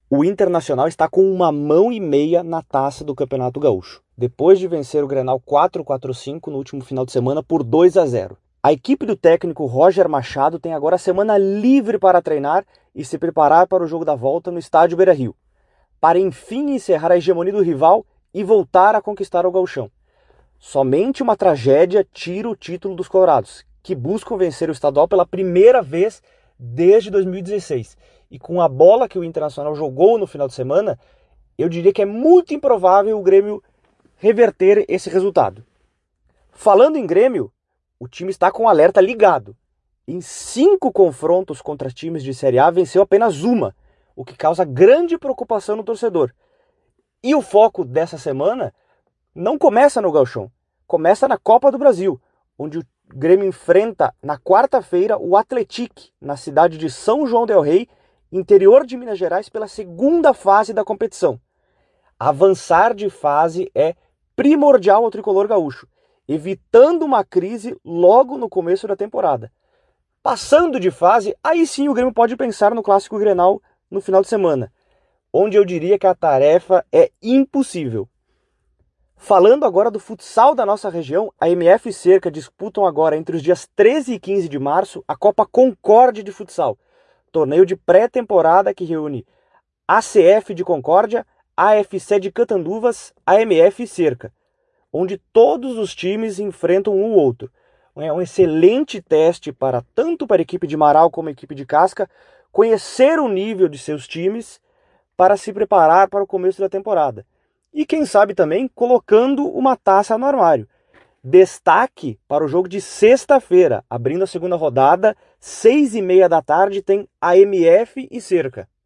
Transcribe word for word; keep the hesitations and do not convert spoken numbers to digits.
O Internacional está com uma mão e meia na taça do Campeonato Gaúcho, depois de vencer o Grenal quatro a quatro cinco no último final de semana por dois a zero. A equipe do técnico Roger Machado tem agora a semana livre para treinar e se preparar para o jogo da volta no estádio Beira-Rio, para enfim encerrar a hegemonia do rival e voltar a conquistar o gauchão. Somente uma tragédia tira o título dos colorados, que buscam vencer o estadual pela primeira vez desde dois mil e dezesseis. E com a bola que o Internacional jogou no final de semana, eu diria que é muito improvável o Grêmio reverter esse resultado. Falando em Grêmio, o time está com o alerta ligado. Em cinco confrontos contra times de Série A, venceu apenas uma, o que causa grande preocupação no torcedor. E o foco dessa semana não começa no Gauchão, começa na Copa do Brasil, onde o Grêmio enfrenta na quarta-feira o Atlético, na cidade de São João del Rei, interior de Minas Gerais, pela segunda fase da competição. Avançar de fase é primordial ao tricolor gaúcho, evitando uma crise logo no começo da temporada. Passando de fase, aí sim o Grêmio pode pensar no Clássico Grenal no final de semana, onde eu diria que a tarefa é impossível. Falando agora do futsal da nossa região, a M F e Cerca disputam agora entre os dias treze e quinze de março a Copa Concórdia de Futsal, torneio de pré-temporada que reúne A C F de Concórdia, A F C de Catanduvas, a M F e Cerca, onde todos os times enfrentam um ou outro. É um excelente teste para tanto para a equipe de Marau como a equipe de Casca conhecer o nível de seus times para se preparar para o começo da temporada. E quem sabe também colocando uma taça no armário. Destaque para o jogo de sexta-feira, abrindo a segunda rodada, seis e meia da tarde, tem a M F e Cerca.